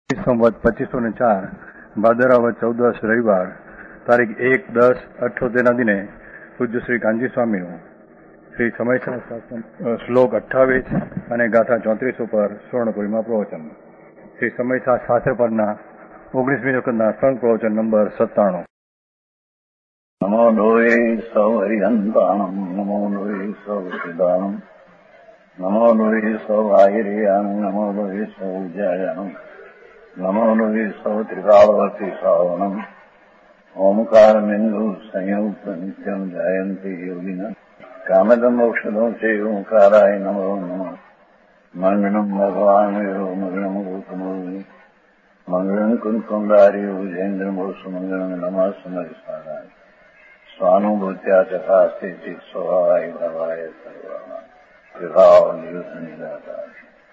સંવત 2504 ભાદરવદ 14 રવિવાર તારીખ 1-10-78 દિને પૂજ્ય શ્રી કાનજી સ્વામીનું શ્રી સમયસર શાસન શ્લોક 28 અને ગાથા 34 ઉપર સ્વર્ણપુરીમાં પ્રવચન. શ્રી સમયસર શાસ્ત્ર પરના 19મી વખતના સ્વર્ણ પ્રવચન નંબર 97. નમો લોહે સૌ હરિહંતાણમ નમો લોહે સૌ સિદ્ધાણમ નમો લોહે સૌ આહિર્યાન નમો લોહે સૌ જયાનમ નમો લોહે સૌ ત્રિકાળવર્તી શ્રાવણમ ઓમકારમિંદુ સંયુક્ત નિત્યમ જાયંતી યોગિના કામદમ ઔષધો છે ઓંકારાય નમો નમઃ. મંગળમ ભગવાન મંગળમ ગૌતમોની મંગળમ કુંકુંડારી વિજેન્દ્રમો સુમંગળમ નમઃ સમયસારાય સ્વાનુભૂત્યા ચકાસ્તે સ્વભાવાય ભવાય સર્વા વિભાવ નિયુત નિરાકાર.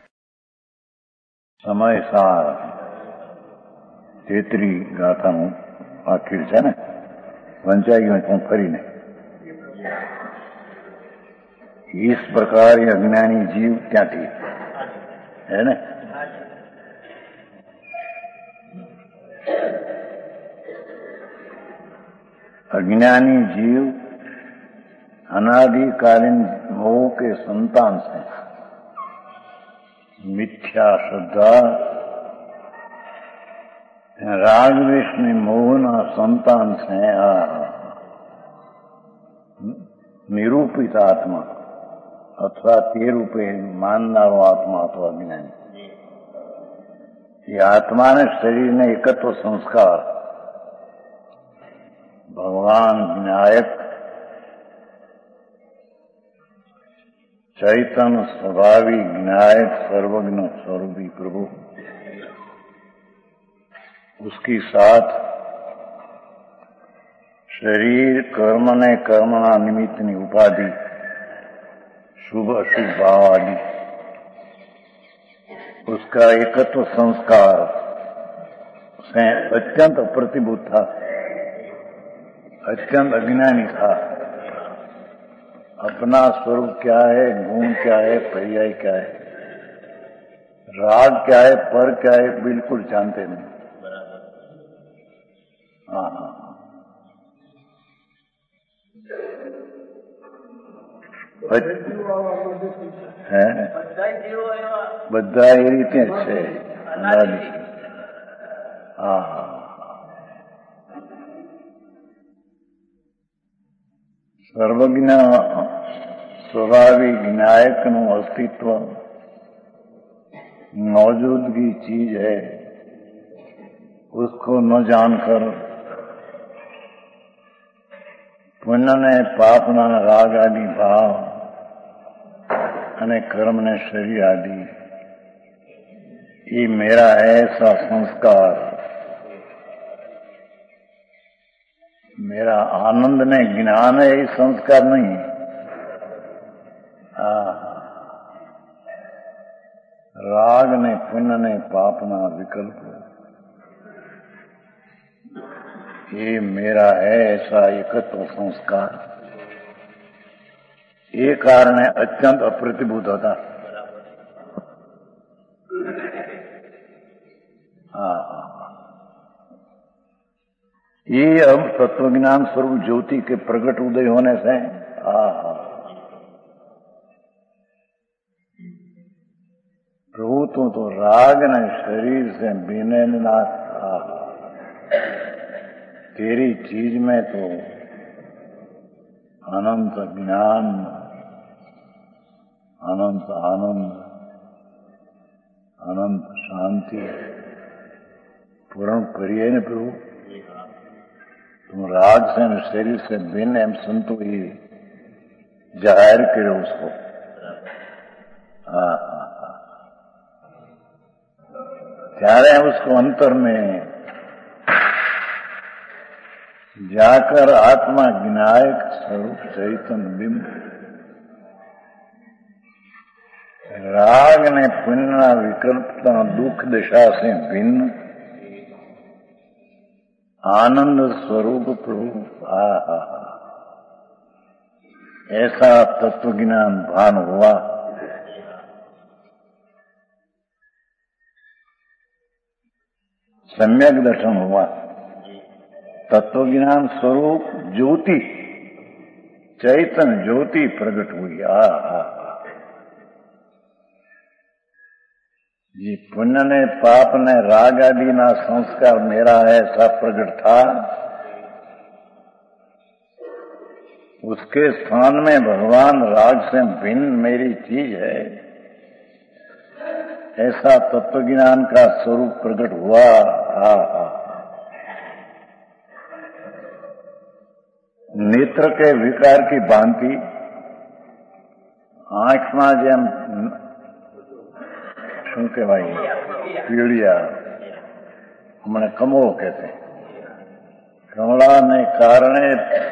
સમયસાર 33 ગાથાનું આખીર છે ને, વંચાઈ ગયું પણ ફરીને. इस प्रकार ये अज्ञानी जीव क्याथी है ने, अज्ञानी जीव अनादिकालीन मोह के संतान से, मिथ्या श्रद्धा राग द्वेषनी मोहना संतान से निरूपित आत्मा अथवा ते रूपे माननारो आत्मा अथवा ज्ञानी. ये आत्मा ने शरीर ने एकत्व संस्कार भगवान विनायक चैतन्य स्वभावी विनायक सर्वज्ञ स्वरूपी प्रभु, उसकी साथ शरीर कर्म ने कर्मना निमित्तनी उपाधि शुभ अशुभ भाव आदि, उसका एकत्व संस्कार से अत्यंत प्रतिभूत था, अत्यंत अज्ञानी था. अपना स्वरूप क्या है, गुण क्या है, पर्याय क्या है, राग क्या है, पर क्या है, बिल्कुल जानते नहीं. हाँ હે બધા એ રીતે છે. સર્વજ્ઞ સ્વભાવી વિનાયકનું અસ્તિત્વ मौजूदगी चीज है, उसको न जानकर पुण्य ने पापना राग आदि भाव અને કર્મને શરીર આદि ये मेरा ऐसा संस्कार, मेरा आनंद ने ज्ञान है, ये संस्कार नहीं. राग ने पुण्य ने पापना विकल्प ये मेरा है ऐसा एकत्व संस्कार. ये कारण अत्यंत अप्रतिभूत होता. ये अब तत्वज्ञान स्वरूप ज्योति के प्रकट उदय होने से प्रभु तो राग न शरीर से बिने नाथ. तेरी चीज में तो अनंत ज्ञान, अनंत आनंद, अनंत शांति पूर्ण करिए न प्रभु. तुम राग से न शरीर से भिन्न एम संतो ही जाहिर करो उसको. त्यारे उसको अंतर में जाकर आत्मा विनायक स्वरूप चैतन्य बिंब राग ने पुण्य विकल्पता दुख दशा से भिन्न आनंद स्वरूप प्रभु ऐसा तत्व ज्ञान भान हुआ. सम्यक दर्शन हुआ। तत्व ज्ञान स्वरूप ज्योति, चैतन्य ज्योति प्रकट हुई। ये पुण्य ने पाप ने राग आदि ना संस्कार मेरा है सब प्रकट था, उसके स्थान में भगवान राग से भिन्न मेरी चीज है, ऐसा तत्व ज्ञान का स्वरूप प्रकट हुआ। नेत्र के विकार की भांति आंख में जेम શું કહેવાય પીળિયા, હમણાં કમળો કહેते, कमला ने कारणे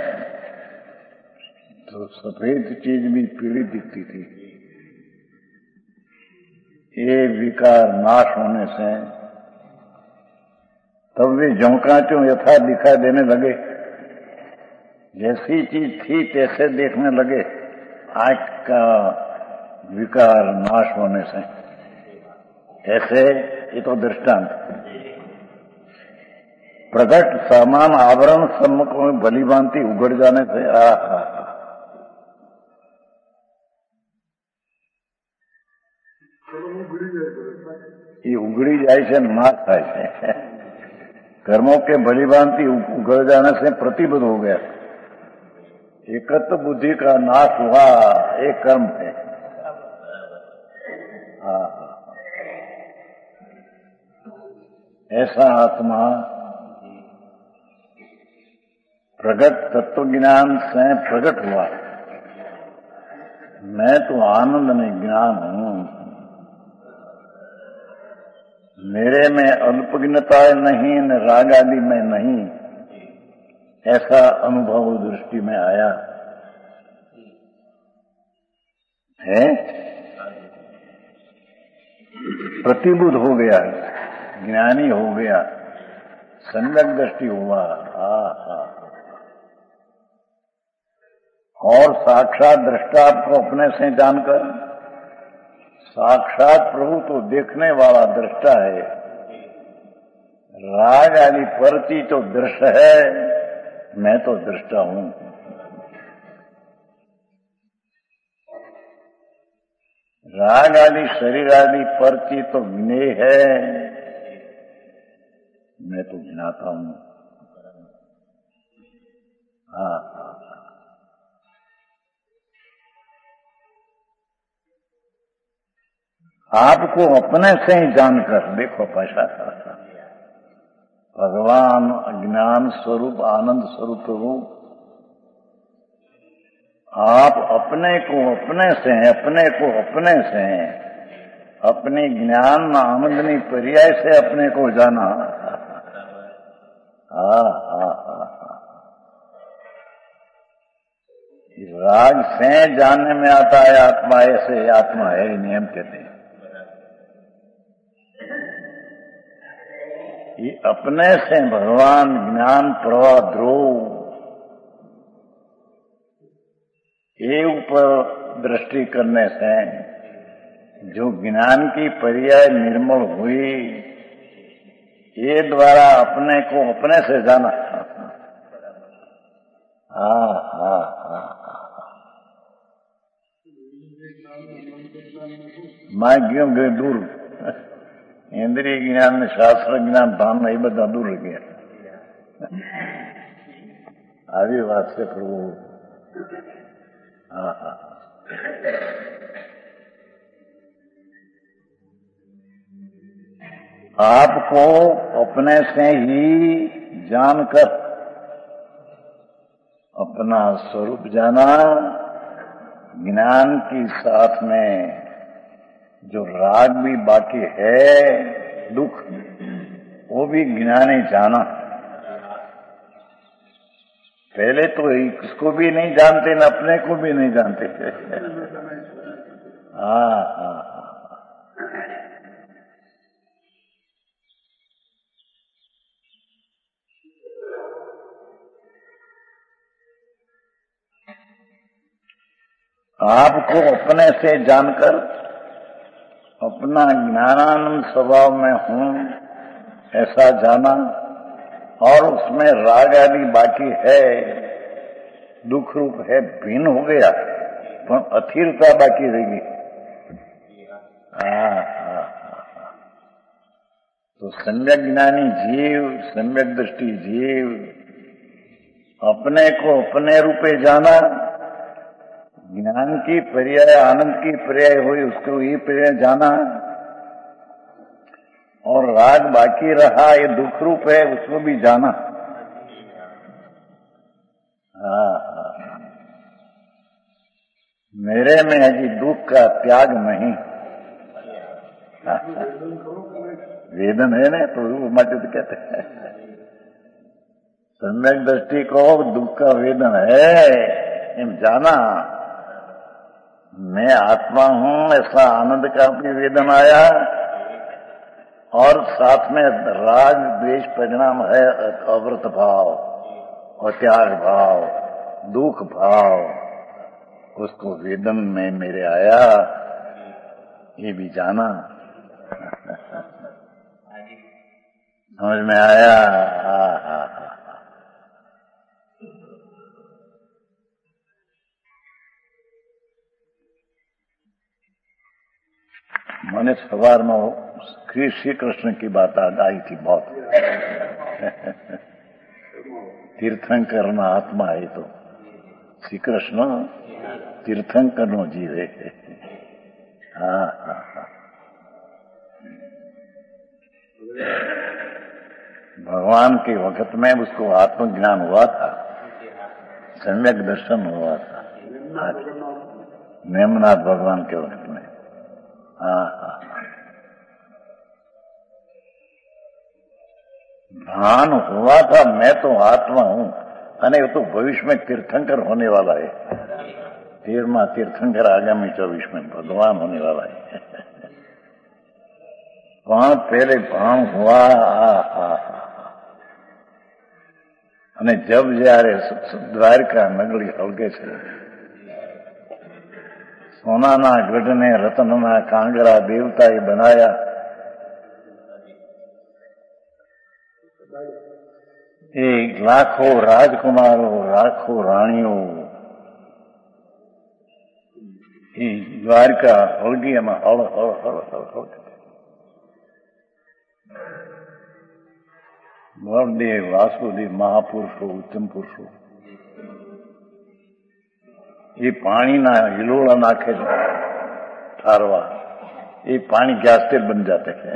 तो सफेद चीज भी पीली दिखती थी। ये विकार नाश होने से तब भी झोंकाचों यथा दिखा देने लगे, जैसी चीज थी तैसे देखने लगे। आंख का विकार नाश होने से ऐसे, ये तो दृष्टांत। प्रकट सामान आवरण सम्मुख में भली भांति उगड़ जाने से ये उगड़ी जाए से नाश થાય છે। कर्मों के भली भांति उगड़ जाने से प्रतिबद्ध हो गया, एकत्व बुद्धि का नाश हुआ, एक कर्म है। ऐसा आत्मा प्रगट तत्व ज्ञान से प्रकट हुआ। मैं तो आनंद में ज्ञान हूं, मेरे में अल्पज्ञता नहीं न राग आदि में नहीं, ऐसा अनुभव दृष्टि में आया है। प्रतिबुद्ध हो गया, ज्ञानी हो गया, सम्यक दृष्टि हुआ। और साक्षात दृष्टा को अपने से जानकर, साक्षात प्रभु तो देखने वाला दृष्टा है, राग आदि परती तो दृश्य है, मैं तो दृष्टा हूं। राग आदि शरीर आदि परती तो ज्ञेय है, मैं तो ज्ञाता हूं। आपको अपने से ही जानकर देखो, पैसा भगवान ज्ञान स्वरूप आनंद स्वरूप प्रभु, आप अपने को अपने से हैं, अपने को अपने से हैं, अपने ज्ञान आनंदनी पर्याय से अपने को जाना। राग से जानने में आता है आत्मा, ऐसे आत्मा है, नियम कहते हैं। ये अपने से भगवान ज्ञान प्रवाह ध्रुव, ये ऊपर दृष्टि करने से जो ज्ञान की पर्याय निर्मल हुई, ये द्वारा अपने को अपने से जाना। मैं क्यों गए दूर, इंद्रिय ज्ञान शास्त्र ज्ञान भावना ये बदा दूर रह गया। આવી વાત છે પ્રભુ। आपको अपने से ही जानकर अपना स्वरूप जाना, ज्ञान के साथ में जो राग भी बाकी है, दुख, वो भी ज्ञानी जाना। पहले तो इसको भी नहीं जानते न अपने को भी नहीं जानते। आपको अपने से जानकर अपना ज्ञानानंद स्वभाव में हूं, ऐसा जाना, और उसमें राग आदि बाकी है, दुख रूप है, भिन्न हो गया, पर अथिरता बाकी रहेगी। तो सम्यक ज्ञानी जीव, सम्यक दृष्टि जीव अपने को अपने रूपे जाना, ज्ञान की पर्याय आनंद की पर्याय हुई उसको ही पर्याय जाना, और राग बाकी रहा ये दुख रूप है उसको भी जाना। मेरे में अभी दुख का त्याग नहीं। वेदन है ना, तो मत कहते हैं सम्यक दृष्टि को दुख का वेदन है, इन जाना मैं आत्मा हूं, ऐसा आनंद का भी वेदन आया, और साथ में राग द्वेष परिणाम है, अवृत भाव, त्याग भाव, दुख भाव, उसको वेदन में मेरे आया, ये भी जाना। समझ में आया? मैंने सवार में श्री कृष्ण की बात आई थी बहुत। तीर्थंकर न आत्मा है, तो श्री कृष्ण तीर्थंकर नो जीवे। भगवान के वक्त में उसको आत्मज्ञान हुआ था, सम्यक दर्शन हुआ था नेमनाथ भगवान के वक्त में। भान हुआ था मैं तो आत्मा हूं, अने वो तो भविष्य में तीर्थंकर होने वाला है। 13वां तीर्थंकर आगामी 24 में भगवान होने वाला है। वहां पहले भान हुआ। અને જબ જ્યારે દ્વારકા નગરી હળગે છે, સોનાના ગઢને રતનના કાંગરા દેવતાએ બનાયા, એ લાખો રાજકુમારો, લાખો રાણીઓ એ દ્વારકા હળગી, એમાં હળ હળ હળ હળ હળ બળદેવ, વાસુદેવ મહાપુરુષો, ઉત્તમ પુરુષો એ પાણીના હિલોળા નાખે છે ઠારવા, એ पानी गैस तेल बन जाते हैं।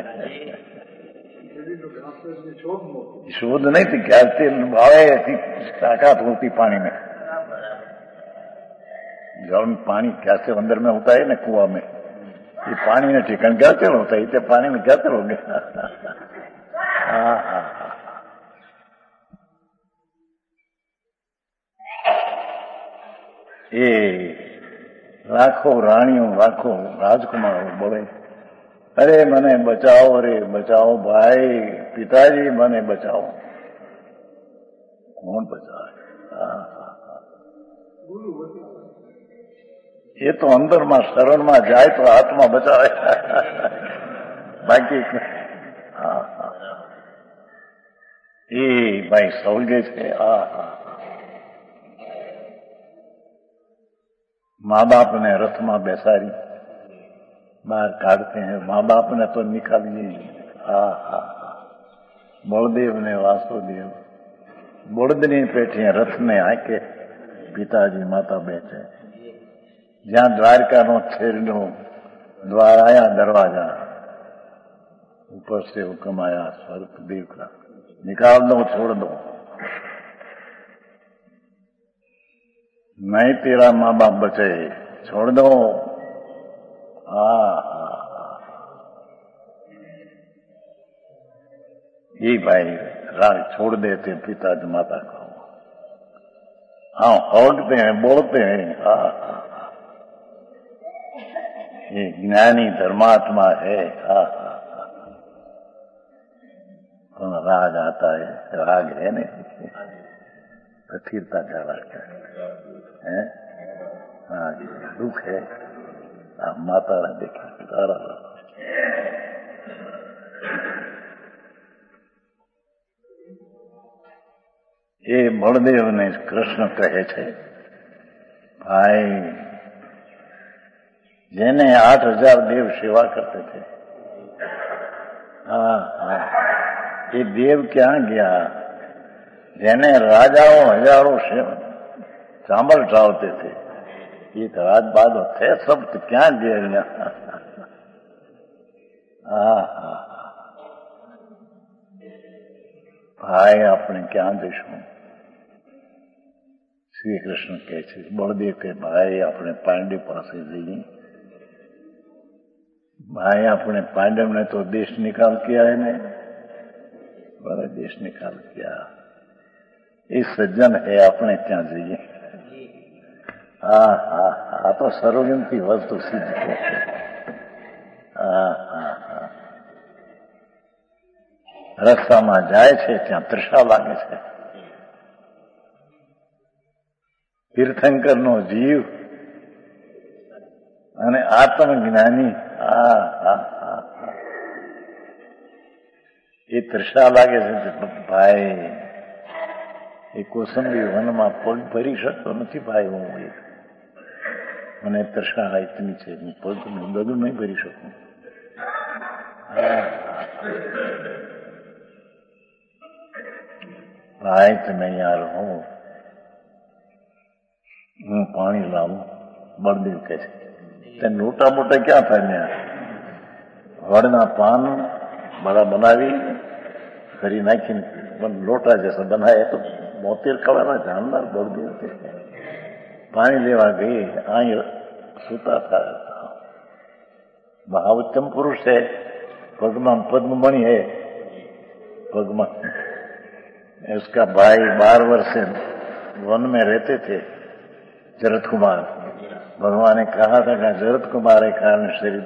शोध नहीं थी, गैस तेल भावे ऐसी ताकत होती पानी में। जब पानी गैस तेल अंदर में होता है ना कुआ में, ये पानी में ठिकान गैस तेल होता है, इतने पानी में गैस तेल हो गया। ये लाखों रानियों, लाखों राजकुमारों बोले, अरे मने बचाओ, अरे बचाओ भाई, पिताजी मने बचाओ। कौन बचाए? ये तो अंदर में शरण में जाए तो आत्मा बचावे। बाकी ये भाई सौगे थे। माँ बाप ने रथ में बेसारी बाहर काटते हैं, माँ बाप ने तो निकालिए। बलदेव ने वासुदेव बड़दनी पेठी रथ में आके पिताजी माता बैठे, ज्યાં દ્વારકાનો છેડનો द्वार आया, दरवाजा ऊपर से हुक्म आया स्वर्गदेव का, निकाल दो, छोड़ दो, नहीं तेरा माँ बाप बचे, छोड़ दो। ये भाई राग छोड़ देते पिताजी माता को। हाँ, होगते हैं, बोलते हैं। ये ज्ञानी धर्मात्मा है। राग आता है, राग है नहीं, स्थिरता का राग है। हाँ, दुख है। माता ने देखा, એ બળદેવને કૃષ્ણ કહે છે, ભાઈ જેને 8000 દેવ સેવા કરતે થે, એ દેવ ક્યાં ગયા? જેને રાજાઓ હજારો चावल चावते थे, ये तो राज बाद थे सब, तो क्या गए? भाई अपने क्या देशों? श्री कृष्ण कहे बलदेव के भाई अपने पांडे पास जाइए। भाई अपने पांडव ने तो देश निकाल किया है ने, बड़ा देश निकाल किया। इस सज्जन है अपने क्या जाइए। तो सर्वजंती वस्तु सिद्ध है। રસ્તામાં જાય છે ત્યાં તૃષા લાગે છે। તીર્થંકરનો જીવ અને આત્મજ્ઞાની એ તૃષા લાગે છે। ભાઈ એ કોસંબી વનમાં પગ ભરી શકતો નથી। ભાઈ હું મને તૃષા એટલી છે, હું પગ બધું નહીં ભરી શકું। ભાઈ તમે યાર રહો, હું પાણી લાવું। બળદેવ કહે છે તે લોટા મોટા ક્યાં થાય? વડના પાન બડા બનાવી કરી નાખીને લોટા જैसा બનાવે તો 72 કલાના જાનદાર બળદેવ છે। પાણી લેવા ગઈ, અહીં સૂતા था। महाउत्तम पुरुष है, पद्म पद्ममणि है पद्म। उसका भाई 12 वर्ष से वन में रहते थे, जरत कुमार। भगवान ने कहा था कि जरत कुमार के कारण शरीर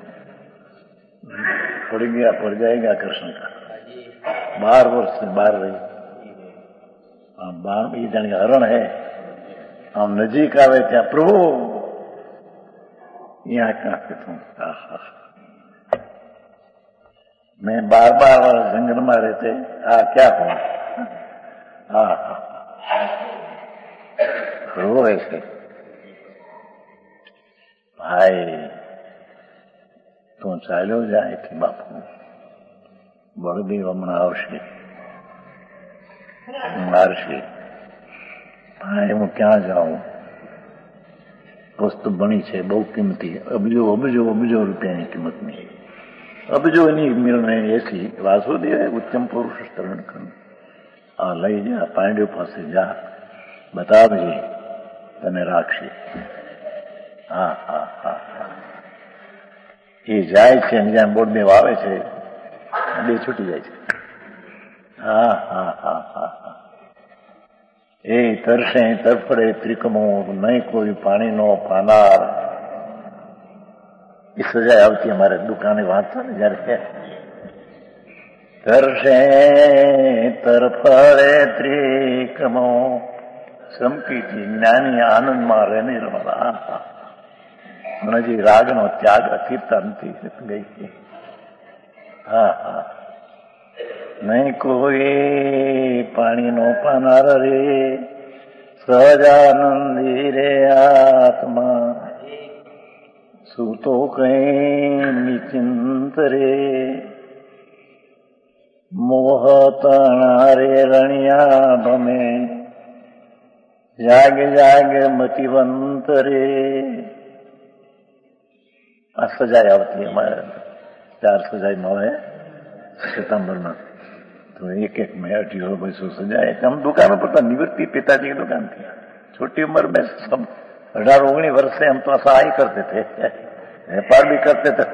पड़ जाएगा कृष्ण का। 12 वर्ष से बाहर रही। ये जाने हरण है, हम नजीक आवे त्या प्रभु यहाँ कहाँ से तुम? मैं 12 वर्ष जंगल में रहते, क्या हुआ? प्रभु ऐसे भाई तू चालो जाए थी बापू, बड़देव हमणा आवशे मारशे। भाई हूँ क्या जाऊं? वस्तु बनी है बहु कीमती, अबजो अबजो अबजो रुपया की कीमत नहीं। अबजो नहीं मिलने ऐसी वासुदेव है उत्तम पुरुष तरण कर। लई जा पांड्यो पास जा, बतावजे तने राखशे। એ જાય છે અને જ્યાં બોર્ડદેવ આવે છે બે છૂટી જાય છે। એ તરસે તરફડે ત્રિકમો, નહીં કોઈ પાણીનો પાનાર। એ સજા આવતી અમારે દુકાને વાંચતા ને જયારે, તરસે તરફડે ત્રિકમો, સંપીથી જ્ઞાની આનંદમાં રહેને રમવા। હજી રાગનો ત્યાગ અકીર્તા નથી ગઈ। નહીં કોઈ પાણીનો પાનાર રે, સહજાનંદી રે આત્મા, સૂતો કઈ નિચિંત રે, મોહ તણા રે રણિયા ભમે, જાગ જાગ મતિવંત રે। આ સજાય આવતી અમારે 4 સજાય મળે सितंबर तो एक में 200 सजाए। हम दुकानों पर तो निवृत्ति पिताजी की दुकान थी। छोटी उम्र में सब 18-19 वर्ष से हम तो ऐसा ही करते थे, व्यापार भी करते थे।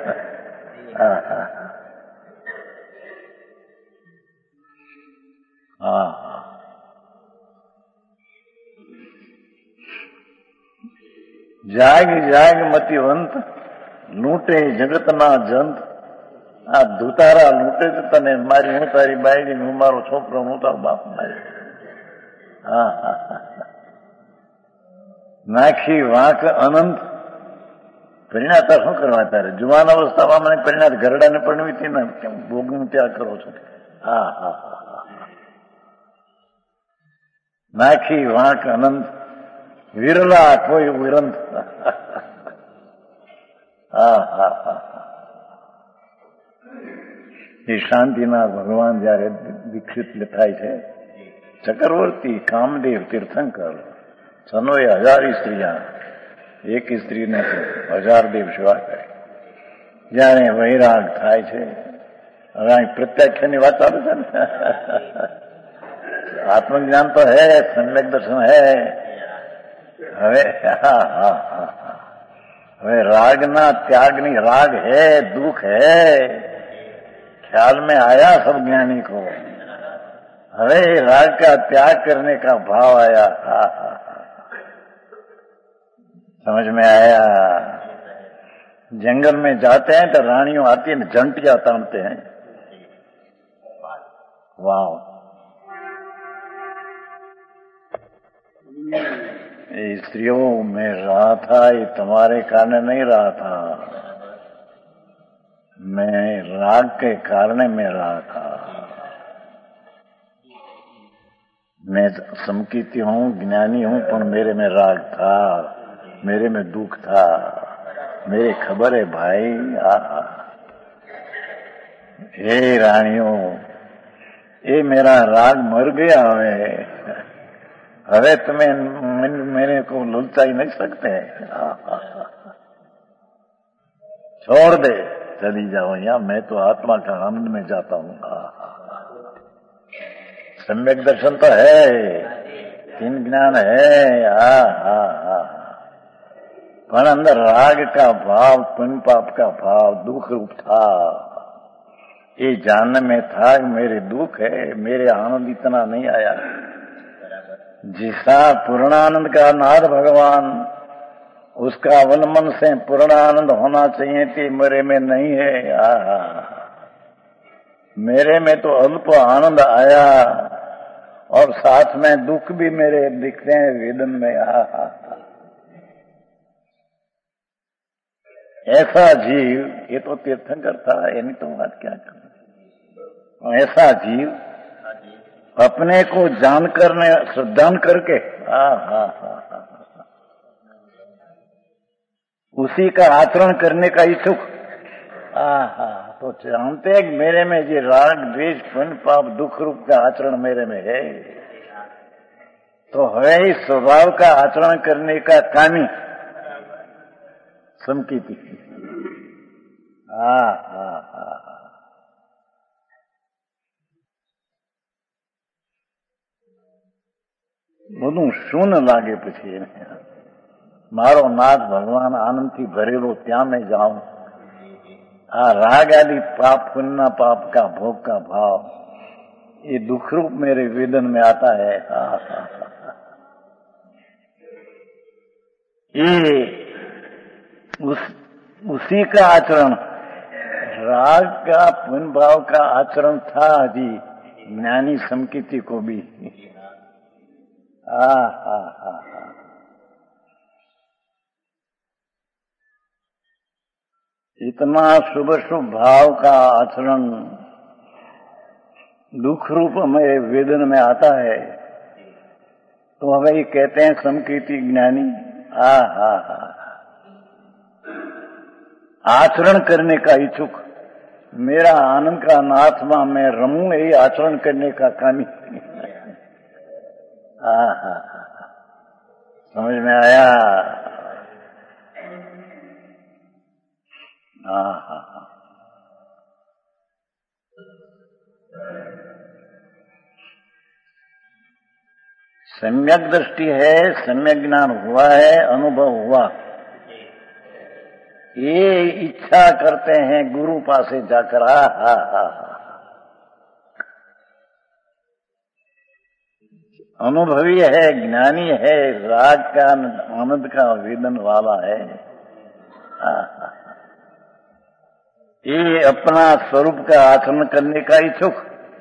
जाग जाग मतिवंत, लूटे जगत ना जंत। आ धुतारा लूटे तो तने मारी, हूँ तारी बायडी, हूँ मारो छोकरो, हूँ तारो बाप मारी। नाखी वाक अनंत। परिणाता शू करवा तारे? जुवान अवस्था में मैंने परिणात घरड़ा ने परणवी थी ना, केम भोग त्याग करो छो? नाखी वाक अनंत, विरला कोई विरंत। એ શાંતિનાથ ભગવાન જયારે દીક્ષિત થાય છે, ચક્રવર્તી કામદેવ તીર્થંકર સનોએ 1000 સ્ત્રીયા, એક સ્ત્રીને તો 1000 દેવ સેવા કરે. જયારે વૈરાગ થાય છે, હવે અહીં પ્રત્યાખ્યાનની વાત ચાલુ છે ને, આત્મજ્ઞાન તો હે, સમ્યક દર્શન હે. હવે रागना त्यागनी, राग है दुख है, ख्याल में आया सब ज्ञानी को. हवे राग का त्याग करने का भाव आया. समझ में आया. जंगल में जाते हैं तो रानियों आती है, जंटियां तानते हैं. वाह, स्त्रियों में रहा था, ये तुम्हारे कारण नहीं रहा था, मैं राग के कारण में रहा था. मैं समकीर्ति हूँ, ज्ञानी हूँ, पर मेरे में राग था, मेरे में दुख था. मेरे खबर है भाई. हे रानियों, ये मेरा राग मर गया. હવે તમે मेरे को लुलचा ही नहीं सकते. छोड़ दे, चली जाओ यहाँ, मैं तो आत्मा का आनंद में जाता हूँ. सम्यक दर्शन तो है, तीन ज्ञान है. पर अंदर राग का भाव, पुण्य पाप का भाव, दुख रूप था. ये जानने में था कि मेरे दुख है, मेरे आनंद इतना नहीं आया. जिसा पूर्णानंद का नाथ भगवान, उसका अवलंबन से पूर्णानंद होना चाहिए थी, मेरे में नहीं है. मेरे में तो अल्प आनंद आया और साथ में दुख भी मेरे दिखते हैं वेदन में. ऐसा जीव, ये तो तीर्थंकर था, यानी तो बात क्या कर. ऐसा जीव अपने को जानकर ने श्रद्धान करके उसी का आचरण करने का इच्छुक. तो जानते हैं कि मेरे में ये राग द्वेष पुण्य पाप दुख रूप का आचरण मेरे में है, तो है ही स्वभाव का आचरण करने का कामी समकीर्ति. બધું શું લાગે પછી એને, મારો નાથ ભગવાન આનંદથી ભરેલો ત્યાં मैं जाऊं. राग आदि पाप पुण्य पाप का भोग का भाव, ये दुख रूप मेरे वेदन में आता है. ये उसी का आचरण, राग का पुण्य भाव का आचरण था अभी ज्ञानी समकीर्ति को भी. इतना शुभ शुभ भाव का आचरण दुख रूप मेरे वेदन में आता है, तो हमें कहते हैं समकीर्ति ज्ञानी. आचरण करने का इच्छुक, मेरा आनंद का नाथमा मैं रमूं, यही आचरण करने का कामी. समझ में आया. सम्यक दृष्टि है, सम्यक ज्ञान हुआ है, अनुभव हुआ. ये इच्छा करते हैं गुरु पासे जाकर. अनुभवी है, ज्ञानी है, राग का आनंद का वेदन वाला है. ये अपना स्वरूप का आचरण करने का इच्छुक.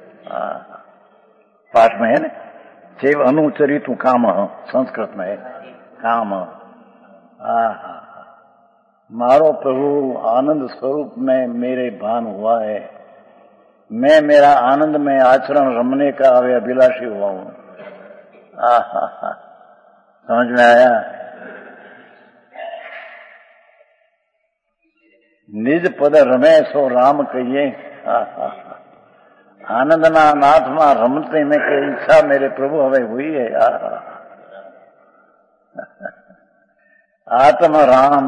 पाठ में है ना, चैव अनुचरित काम, संस्कृत में है काम. मारो प्रभु आनंद स्वरूप में मेरे भान हुआ है, मैं मेरा आनंद में आचरण रमने का अभिलाषी हुआ हूं. समझ में आया? निज पद रमे सो राम कहिए। आनंद ना नाथ में रमते में के इच्छा मेरे प्रभु हमें हुई है। आत्म राम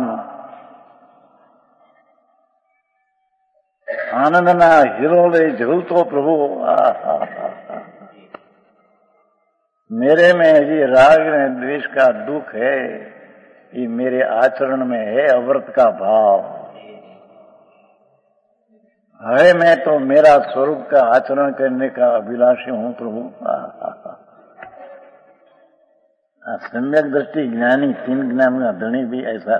आनंद ना हिरोले झूलतो प्रभु। मेरे में ये राग में द्वेष का दुख है, ये मेरे आचरण में है अव्रत का भाव। है मैं तो मेरा स्वरूप का आचरण करने का अभिलाषी हूं प्रभु। सम्यक दृष्टि ज्ञानी तीन ज्ञान का धनी भी ऐसा।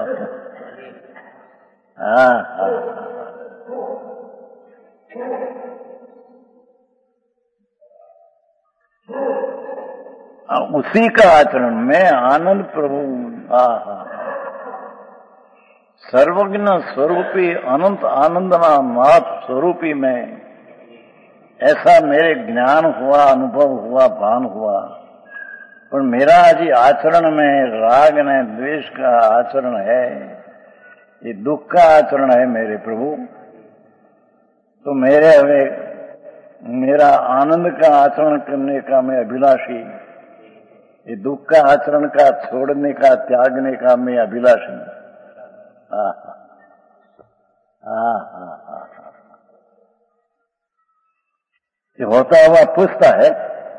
उसी का आचरण में आनंद प्रभु। सर्वज्ञ स्वरूपी अनंत आनंदना नाथ स्वरूपी में ऐसा मेरे ज्ञान हुआ, अनुभव हुआ, भान हुआ। पर मेरा जी आचरण में राग ने द्वेष का आचरण है, ये दुख का आचरण है मेरे प्रभु। तो मेरा आनंद का आचरण करने का मैं अभिलाषी, ये दुख का आचरण का छोड़ने का त्यागने का मैं अभिलाषी। ये होता हुआ पूछता है?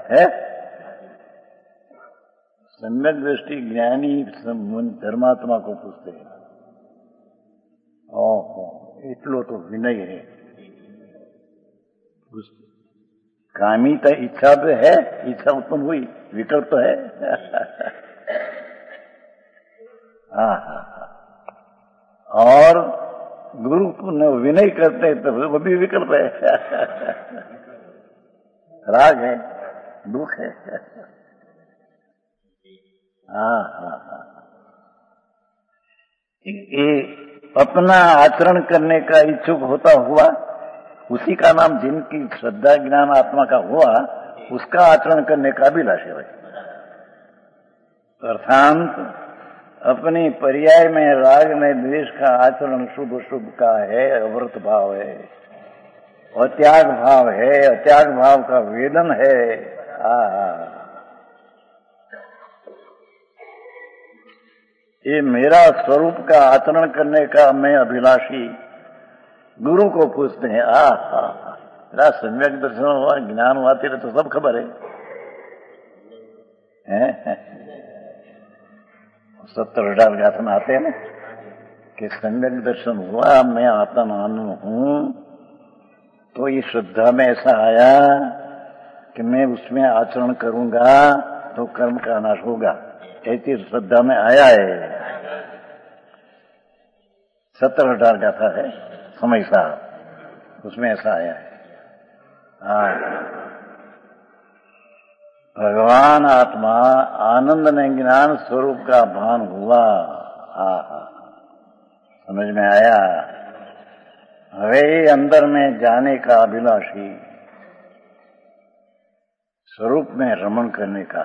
सम्यक दृष्टि ज्ञानी धर्मात्मा को पूछते हैं। ओहो, इतलो तो विनय है। कामी तो इच्छा तो है, इच्छा उत्पन्न हुई, विकल्प तो है। और गुरु ने विनय करते हैं तो वो भी विकल्प है। राग है, दुख है। ये अपना आचरण करने का इच्छुक होता हुआ, उसी का नाम जिनकी श्रद्धा ज्ञान आत्मा का हुआ, उसका आचरण करने का भी लाश है। अर्थात अपनी पर्याय में राग में द्वेष का आचरण शुभ शुभ का है, अव्रत भाव है, अत्याग भाव है, अत्याग भाव का वेदन है। ये मेरा स्वरूप का आचरण करने का मैं अभिलाषी गुरु को पूछते हैं। मेरा सम्यक दर्शन हुआ, ज्ञान हुआ, तेरे तो सब खबर है। 70 गाथा में आते हैं ना कि सम्यक दर्शन हुआ, मैं आत्मानंद हूं। तो ये श्रद्धा में ऐसा आया कि मैं उसमें आचरण करूंगा तो कर्म का नाश होगा, ऐसी श्रद्धा में आया है। 70 गाथा है समय साहब, उसमें ऐसा आया है। भगवान आत्मा आनंद ने ज्ञान स्वरूप का भान हुआ। समझ में आया? वे अंदर में जाने का अभिलाषी, स्वरूप में रमण करने का।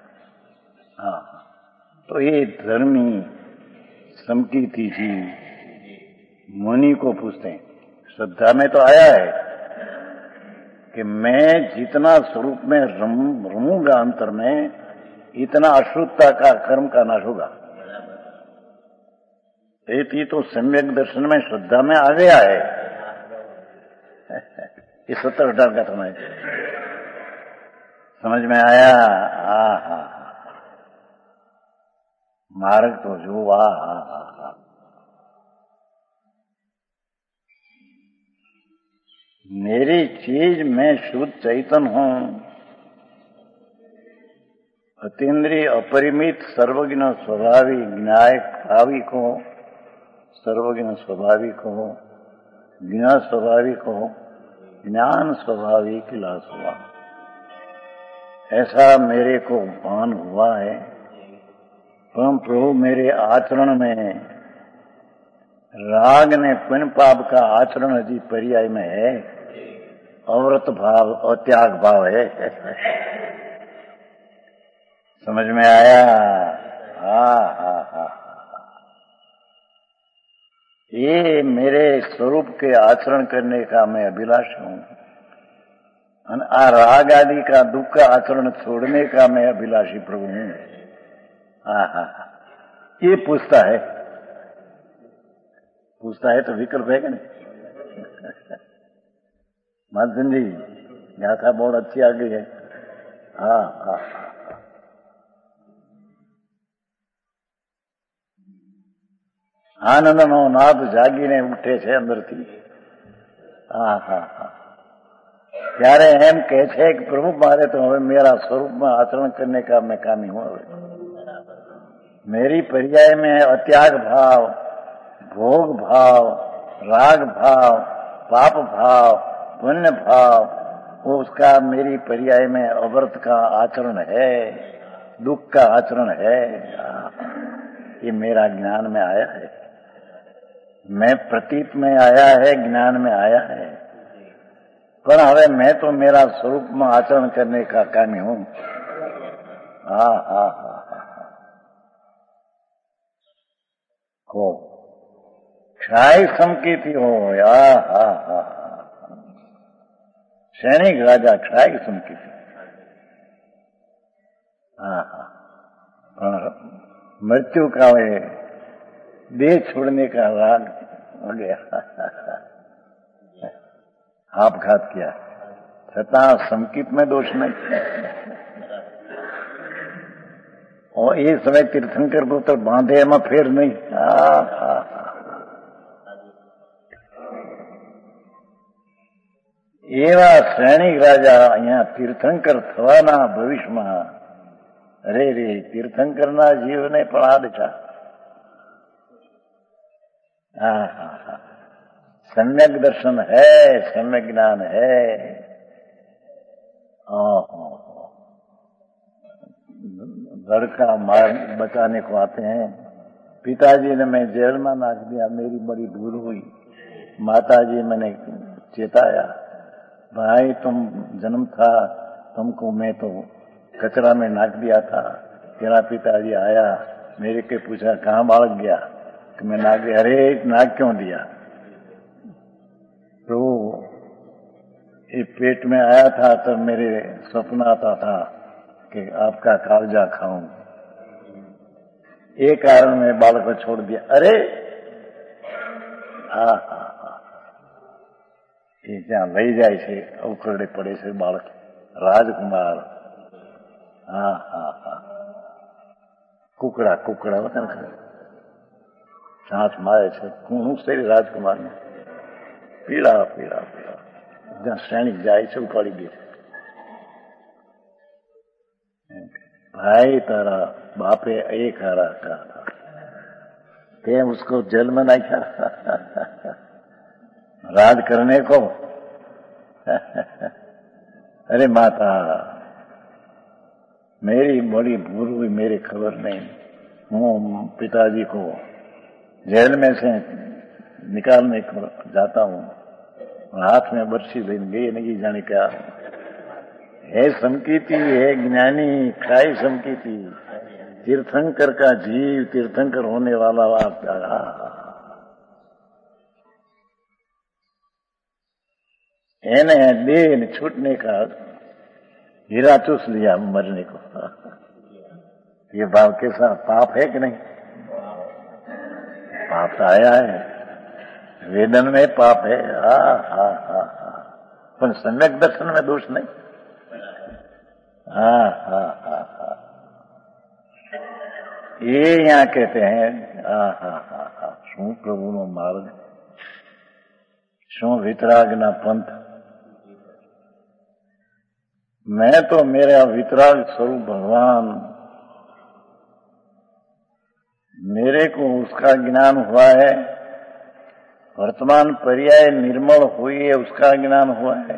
तो ये धर्मी समकीर्ति जी मुनि को पूछते हैं। श्रद्धा में तो आया है कि मैं जितना स्वरूप में रमूंगा अंतर में, इतना अशुद्धता का कर्म का नाश होगा। ये तो सम्यक दर्शन में श्रद्धा में आ गया है। इस 70 का समय समझ में आया? मार्ग तो जो मेरी चीज मैं शुद्ध चैतन हूं, अतीन्द्रिय अपरिमित सर्वज्ञ स्वाभाविक न्याय भाविक हो, सर्वज्ञ स्वाभाविक हो, ज्ञान स्वाभाविक हो, ज्ञान स्वाभाविक लाश हुआ, ऐसा मेरे को भान हुआ है। परम प्रभु मेरे आचरण में राग ने पुण्य पाप का आचरण यदि पर्याय में है, अव्रत भाव और त्याग भाव है। समझ में आया? हा। ये मेरे स्वरूप के आचरण करने का मैं अभिलाषी हूं। आ राग आदि का दुख का आचरण छोड़ने का मैं अभिलाषी प्रभु हूं। हा। ये पूछता है तो विकल्प है कि नहीं? माधवन जी गाथा बहुत अच्छी आ गई है। हा। આનંદનો નાદ જાગીને ઉઠે છે અંદરથી। હા। ત્યારે એમ કહે છે કે પ્રભુ મારે तो હવે मेरा स्वरूप में आचरण करने का मैं कामी हूं। मेरी पर्याय में अत्याग भाव, भोग भाव, राग भाव, पाप भाव, पुण्य भाव, वो उसका मेरी पर्याय में अवर्त का आचरण है, दुख का आचरण है। ये मेरा ज्ञान में आया है, मैं प्रतीत में आया है, ज्ञान में आया है। पर હવે मैं तो मेरा स्वरूप में आचरण करने का कामी हूं। हा। को क्षाय समकीति हो। हा। सैनिक राजा क्षाय समकीति। हा। मृत्यु का वे देह छोड़ने का राग हो गया। आपघात किया छतां समकीप में दोष नहीं। और ये समय तीर्थंकर को तो बांधे एમાં ફેર नहीं। એવા સૈનિક રાજા અહીંયા તીર્થંકર થવાના ભવિષ્યમાં અરે તીર્થંકરના જીવને પણ આ દશા। हा। सम्यक दर्शन है, सम्यक ज्ञान है। लड़का मार बचाने को आते हैं, पिताजी ने मैं जेल में नाख दिया, मेरी बड़ी भूल हुई। माताजी मैंने चेताया, भाई तुम जन्म था, तुमको मैं तो कचरा में नाख दिया था। तेरा पिताजी आया, मेरे के पूछा कहाँ बालक गया, कि मैं नाक दिया। अरे नाक क्यों दिया? तो ये पेट में आया था तब मेरे स्वप्न आता था कि आपका कालजा खाऊं, ये कारण मैं बालक को छोड़ दिया। अरे हा। ये ज्યાં લઈ જાય છે ઉકરડે પડે છે બાળક, રાજકુમાર। હા। કુકડા હોતા ને સાથ મારે છે, હું શેરી રાજકુમાર ને પીડા જ્યાં સૈનિક જાય છે ઉપાડી દે। भाई तारा बापे एक हारा का ते उसको जेल में नहीं था राज करने को। अरे माता मेरी बड़ी भूल हुई, मेरी खबर नहीं। हूँ पिताजी को जेल में से निकालने को जाता हूँ, हाथ में बर्छी लेने गई नहीं जाने क्या है। समकीति है ज्ञानी, खाई समकीति, तीर्थंकर का जीव, तीर्थंकर होने वाला एने देह छूटने का हीरा चूस लिया मरने को। ये भाव कैसा पाप है कि नहीं? पाप तो आया है, वेदन में पाप है। हा। पर सम्यक दर्शन में दोष नहीं। हा। ये यहाँ कहते हैं हा। शू प्रभु नो मार्ग, शू वितराग ना पंथ। मैं तो मेरा वितराग स्वरूप भगवान, मेरे को उसका ज्ञान हुआ है। वर्तमान पर्याय निर्मल हुई है, उसका ज्ञान हुआ है।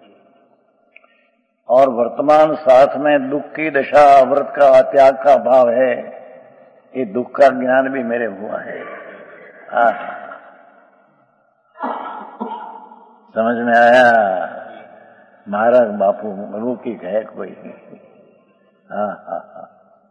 और वर्तमान साथ में दुख की दशा, व्रत का त्याग का भाव है, ये दुख का ज्ञान भी मेरे हुआ है। समझ में आया? महाराज बापू लौकिक है कोई। हा।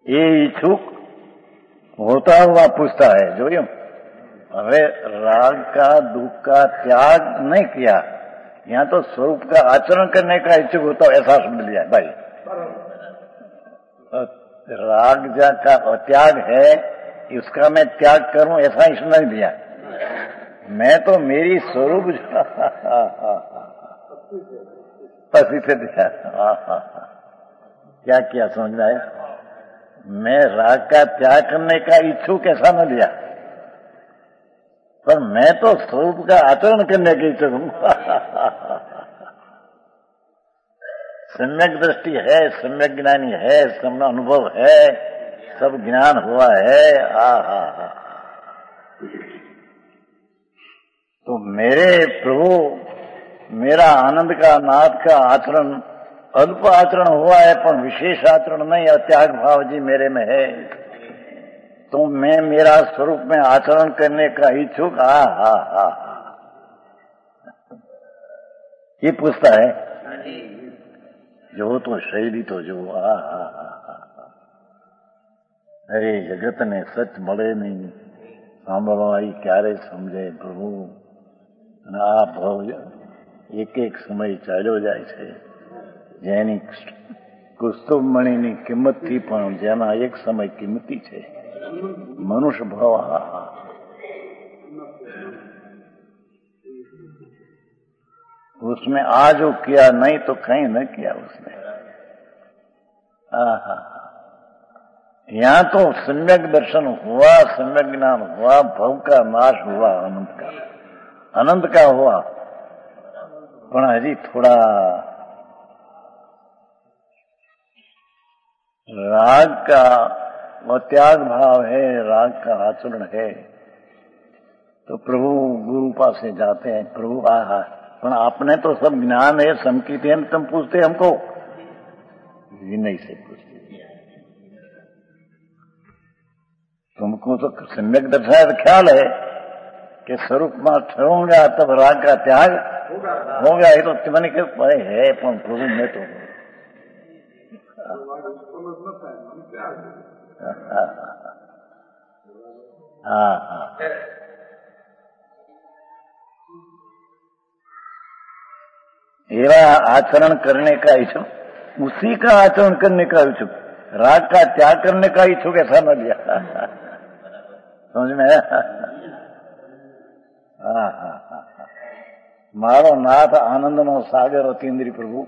ये इच्छुक होता हुआ पूछता है, जो यूं હવે राग का दुख का त्याग नहीं किया, यहाँ तो स्वरूप का आचरण करने का इच्छुक होता है, ऐसा समझ लिया भाई। राग का त्याग है, उसका मैं त्याग करूं ऐसा ही समझ लिया। मैं तो मेरी स्वरूप पसी से दिया। क्या किया समझ में आया? मैं राग का त्याग करने का इच्छुक ऐसा न लिया, पर मैं तो स्वरूप का आचरण करने के इच्छुक हूं। सम्यक दृष्टि है, सम्यक ज्ञानी है, सब अनुभव है, सब ज्ञान हुआ है। तो मेरे प्रभु, मेरा आनंद का नाथ का आचरण अल्प आचरण हुआ है, पर विशेष आचरण नहीं, त्याग भाव जी मेरे में है। तो मैं मेरा स्वरूप में आचरण करने का इच्छुक ये पूछता है। जो तो शैली तो जो अरे जगत ने सच મળે नहीं, સાંભળવાય ક્યારે સમજે પ્રભુ। આ ભાવ એક એક સમય ચાલ્યો જાય છે, જેની કુસ્તુભમણીની કિંમતથી પણ જેના એક સમય કિંમતી છે મનુષ્ય ભાવ। उसमें आज जो किया नहीं तो कहीं न किया उसने। यहाँ तो सम्यक दर्शन हुआ, सम्यक ज्ञान हुआ, भव का नाश हुआ, अनंत का हुआ, पर हजी थोड़ा राग का वो त्याग भाव है, राग का आचरण है। तो प्रभु गुरु पास से जाते हैं, प्रभु पर आपने तो सब ज्ञान है, समकीते हैं, तुम पूछते हमको? विनय से पूछते। तुमको तो सम्यक दर्शन ख्याल है कि स्वरूप में ठहरूंगा तब राग का त्याग होगा। ये तो तुम्हारे के पड़े है, पर प्रभु में तो एवा आचरण करने का इच्छुक, उसी का आचरण करने का इच्छुक, राग का त्याग करने का इच्छुक ऐसा न लिया। समझ में आया? मारो नाथ आनंद नो सागर अतीन्द्री प्रभु।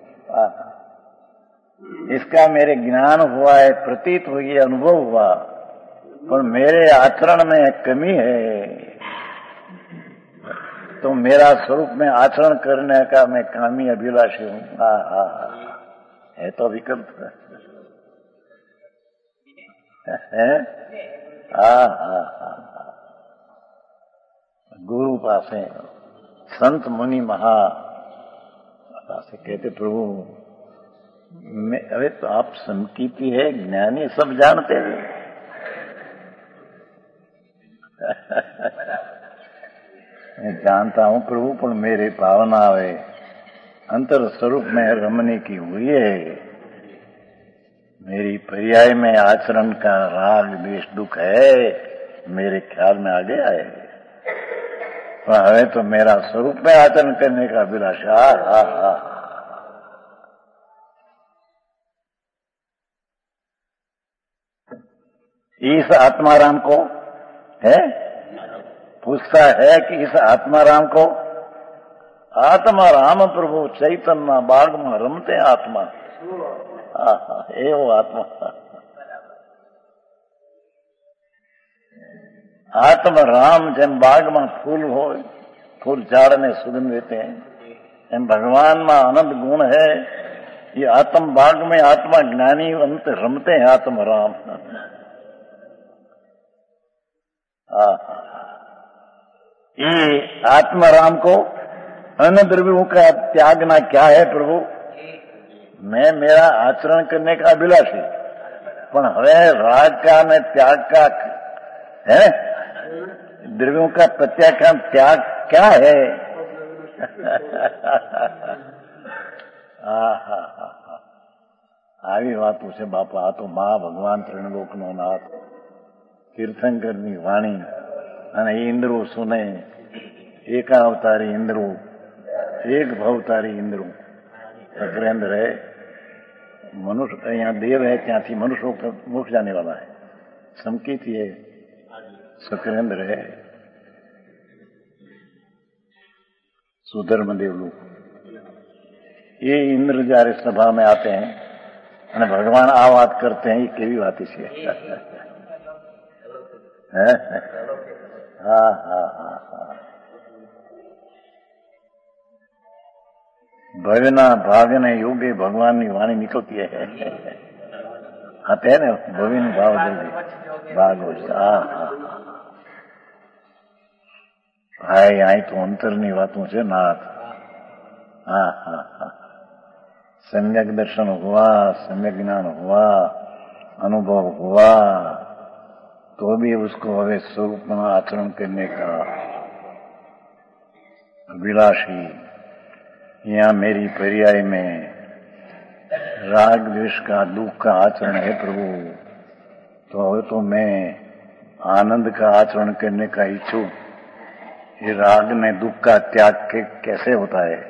इसका मेरे ज्ञान हुआ है, प्रतीत हुई, अनुभव हुआ, पर मेरे आचरण में कमी है। तो मेरा स्वरूप में आचरण करने का मैं कामी अभिलाषी हूं। है तो विकल्प है। गुरु पासे संत मुनि महा पासे कहते प्रभु मैं, अरे तो आप समकीती है, ज्ञानी सब जानते हैं। मैं जानता हूं प्रभु, पर मेरे भावना है अंतर स्वरूप में रमने की हुई है। मेरी पर्याय में आचरण का राग द्वेष दुख है, मेरे ख्याल में आ गया है, पर हमें तो मेरा स्वरूप में आचरण करने का अभिलाषा। इस आत्माराम को है पूछता है कि इस आत्माराम को, आत्माराम प्रभु चैतन्य बाग में रमते आत्मा। ए वो आत्मा, आत्माराम જેમ બાગમાં ફૂલ હોય, ફૂલ ઝાડને સુગંધ देते हैं, એમ भगवान में आनंद गुण है। ये आत्म बाग में आत्मा ज्ञानी अंत रमते हैं आत्माराम। ये आत्माराम को अन्य द्रव्यों का त्यागना क्या है प्रभु? मैं मेरा आचरण करने का अभिलाषी, पर हवे राग का मैं त्याग का है, द्रव्यों का प्रत्याख्यान त्याग क्या है? આવી વાતો છે બાપા. આ તો મા ભગવાન ત્રિણલોકનો નાથ, તીર્થંકરની વાણી. અને ઇન્દ્રો સુને, એકાવતારી ઇન્દ્રો, एक भवतारी इंद्रो. सकरेंद्र है मनुष्य, यहाँ देव है त्याथी मनुष्यों का मोक्ष जाने वाला है. समकित ये सकरेंद्र है, सुधर्म देव लोग. ये इंद्र जारे सभा में आते हैं અને ભગવાન આ વાત કરते हैं. ये केवी बात છે. हाँ हाँ हाँ हाँ. ભવ્યના ભાવ્યને યોગે ભગવાનની વાણી નીકળતી है. આતે હે ને ભવ્યનું ભાવ ભાગો. હા હા ભાઈ, અહીં તો અંતરની વાતો છે નાથ. हाँ हाँ हाँ. सम्यक दर्शन हुआ, सम्यक ज्ञान हुआ, अनुभव हुआ, तो भी उसको हवे स्वरूप में आचरण करने का अभिलाषी. यहाँ मेरी पर्याय में राग द्वेष का दुख का आचरण है प्रभु, तो अब तो मैं आनंद का आचरण करने का इच्छुक. ये राग ने दुख का त्याग कैसे होता है?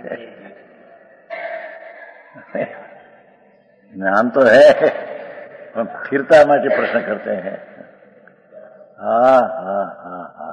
ज्ञान तो है, हम स्थिरता में प्रश्न करते हैं. हाँ हाँ हाँ हाँ.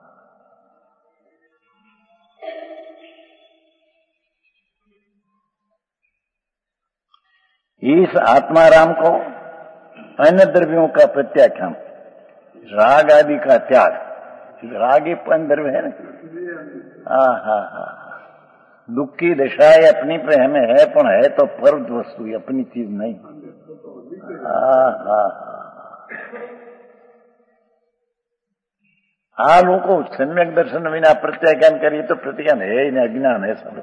इस आत्माराम को अन्य द्रव्यों का प्रत्याख्यान, राग आदि का त्याग. राग ही पन द्रव्य है ना. हाँ हाँ हाँ. दुख की दशा अपनी प्रेम में है, पण है तो पर वस्तु, अपनी चीज नहीं. हाँ हाँ हाँ. आ लोग सम्यक दर्शन विना प्रत्याख्यान करिए तो प्रत्याख्यान है ही नहीं, अज्ञान है सब.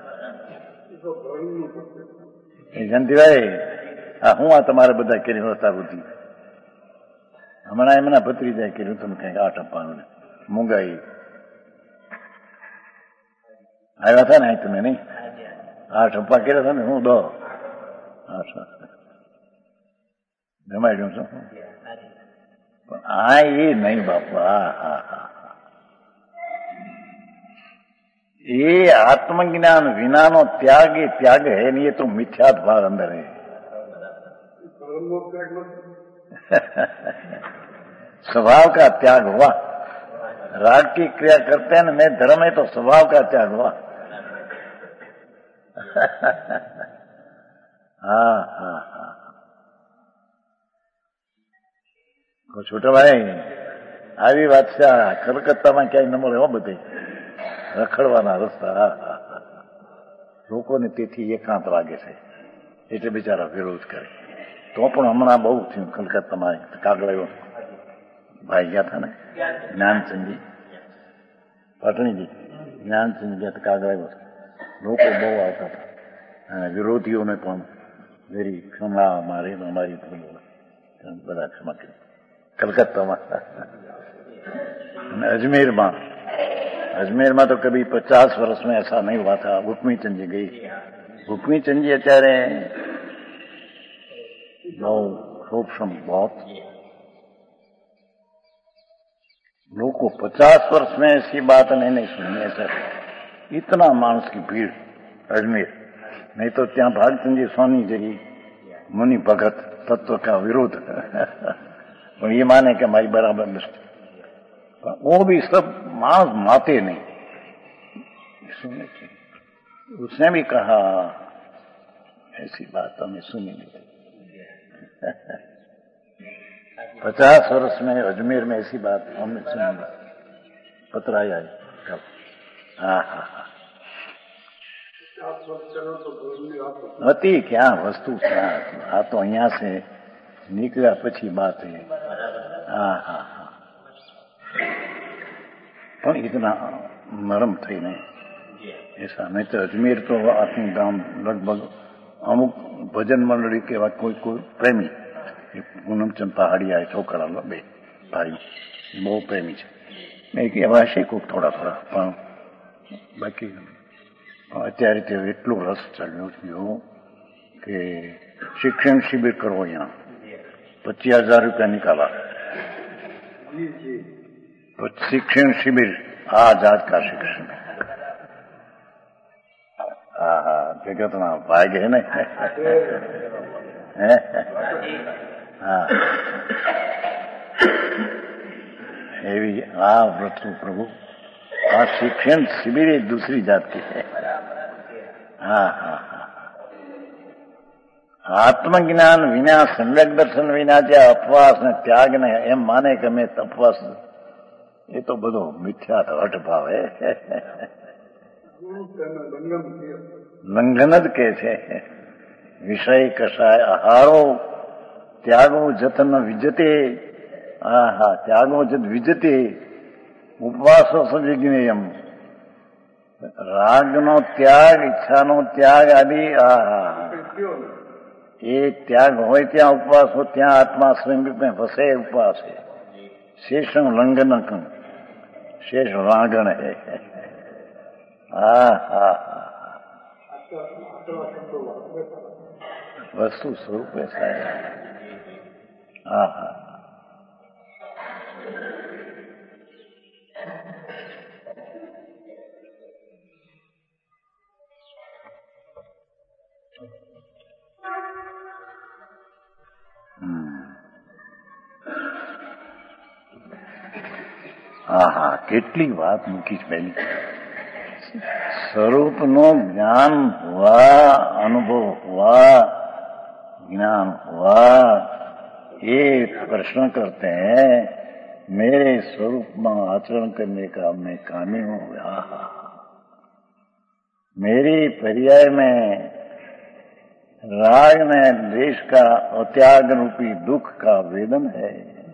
જયંતિભાઈ, હું આ તમારે બધા કરી હતા બુદ્ધિ. હમણાં એમના ભત્રીજાએ કર્યું તમે કંઈક 8 અપાનું મૂંગાઈ આવ્યા હતા ને તમે નહીં? 8 અપ્પા કર્યા હતા ને, હું 10 જમાડ્યું છું. પણ આ એ નહીં બાપા. હા હા. ये आत्मज्ञान विना नो त्याग, ये त्याग है नहीं, ये तो मिथ्यात्व भाव अंदर है. स्वभाव का त्याग हुआ. राग की क्रिया करते हैं ना, मैं धर्म है तो स्वभाव का त्याग हुआ. हाँ हाँ हाँ. छोटा भाई, આવી વાત છે. કલકત્તામાં ક્યાંય ન મળે હો બધે રખડવાના રસ્તા. લોકોને તેથી એકાંત લાગે છે એટલે બિચારા વિરોધ કરે. તો પણ હમણાં બહુ થયું કલકત્તામાં. કાગળાયો ભાઈ ગયા હતા ને, જ્ઞાનચંદજી પાટણીજી, જ્ઞાનચંદજી ગયા હતા. કાગળાયો લોકો બહુ આવતા હતા અને વિરોધીઓને પણ વેરી ક્ષમા મારી અમારી બધા ક્ષમા કરી કલકત્તામાં. અને अजमेर में तो कभी 50 वर्ष में ऐसा नहीं हुआ था. भूपमी चंद जी गई. भूपमी चंद जी अत्यारे सूक्ष्म बहुत लोग को 50 वर्ष में ऐसी बात नहीं सुनी है सर. इतना मानस की भीड़ अजमेर. नहीं तो त्या भागचंद जी स्वामी जी मुनि भगत तत्व का विरोध. ये माने कि हमारी बराबर दृष्टि. वो भी सब मांस माते नहीं. उसने भी कहा ऐसी बात हमें सुनी नहीं. 50 वर्ष में अजमेर में ऐसी बात हमने सुनी. पत्र आया है. हाँ हाँ हाँ. હતી ક્યાં વસ્તુ ક્યાં? આ તો અહીંયા से निकला પછી बात है. हाँ हाँ हाँ. પણ इतना नरम थी नहीं ऐसा. नहीं तो अजमेर तो अपनी गांव लगभग अमुक भजन मंडली के बाद कोई प्रेमी पूनमचंद पहाड़िया छोकरा बे भाई बहु प्रेमी है. मैं एवा છે કોક થોડા પણ બાકી અત્યારે તો એટલો રસ ચડ્યો થયો કે शिक्षण शिविर करो यहाँ, 25,000 रुपया निकाला। शिक्षण शिविर आज का शिक्षण जगत ना भाग है ना। एवी वृत्तु प्रभु शिक्षण शिविर एक दूसरी जात की है। आत्मज्ञान विना सम्यक दर्शन विना ज्या अपवास ने त्याग ने एम माने कि मैं अपवास ये तो बधो मिथ्या हट भाव है। लंघन ज के छे। विषय कषाय आहारो त्यागो जतन विजते। त्यागो जत विजते उपवासो संविज्ञेयम। राग नो त्याग, इच्छा नो त्याग आदि ये त्याग हो त्या उपवास हो त्या आत्मा स्वयं में फसे उपवास है। शेषं लंघन शेष रागण है। वस्तु स्वरूप ऐसा है। કેટલી વાત મૂકી છે પહેલી। स्वरूपનો ज्ञान हुआ, अनुभव हुआ, ज्ञान हुआ, ये प्रश्न करते हैं मेरे स्वरूप में आचरण करने का मैं कामी हूँ। मेरी पर्याय में राग में देश का त्याग रूपी दुख का वेदन है।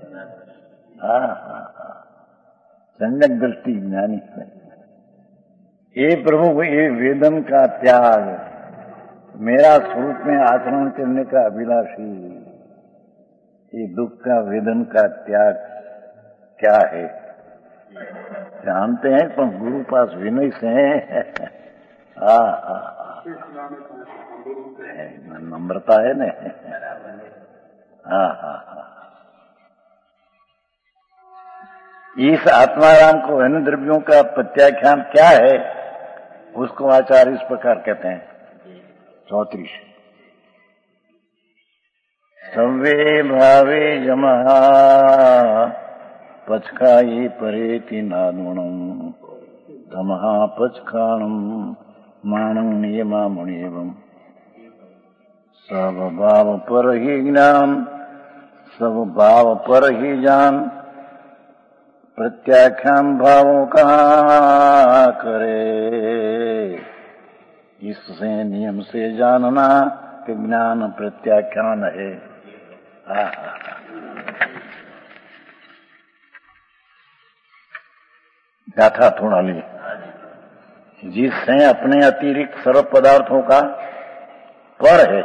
सम्यक दृष्टि ज्ञानी है। ये प्रभु ये वेदन का त्याग, मेरा स्वरूप में आचरण करने का अभिलाषी, ये दुख का वेदन का त्याग क्या है जानते हैं, पर गुरु पास विनय से नम्रता है न। इस आत्माराम को अन्य द्रव्यों का प्रत्याख्यान क्या है, उसको आचार्य इस प्रकार कहते हैं। 34 सव्वे भावे जमहा पचकाये परेति नादुणम तमहा पचकाणम मानं नियमा मुनियवम सब भाव पर ही ज्ञान सब भाव पर ही जान प्रत्याख्यान भावों का करे। इससे नियम से जानना कि ज्ञान प्रत्याख्यान है। गाथा थोड़ा ली। जिससे अपने अतिरिक्त सर्व पदार्थों का पर है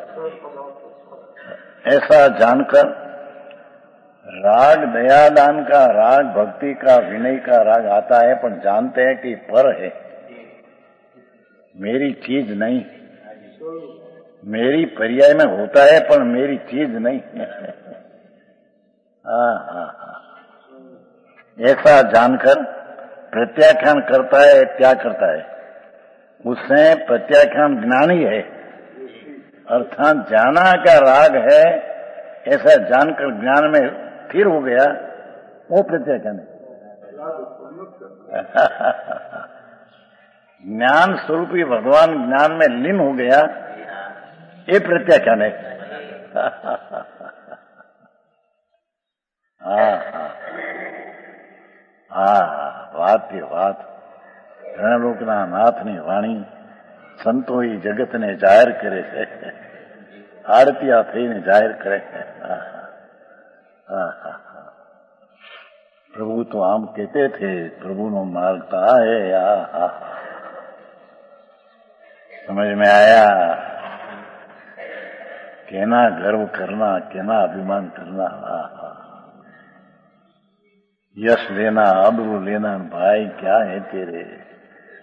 ऐसा जानकर राग दयादान का राग, भक्ति का, विनय का राग आता है, पर जानते हैं कि पर है, मेरी चीज नहीं। मेरी पर्याय में होता है पर मेरी चीज नहीं। ऐसा जानकर प्रत्याख्यान करता है, त्याग करता है। उससे प्रत्याख्यान ज्ञानी है, अर्थात जाना का राग है ऐसा जानकर ज्ञान में स्थिर हो गया, वो प्रत्याख्यान है। ज्ञान स्वरूपी भगवान ज्ञान में लीन हो गया, ये प्रत्याख्यान है। વાત ઘણા લોકોના નાથની વાણી સંતોએ જગતને જાહેર કરે છે, આરતીયા થઈને જાહેર કરે છે। प्रभु तो आम कहते थे, प्रभु नो मारता है। समझ में आया कहना गर्व करना, कहना अभिमान करना, यश लेना, आबरू लेना, भाई क्या है तेरे,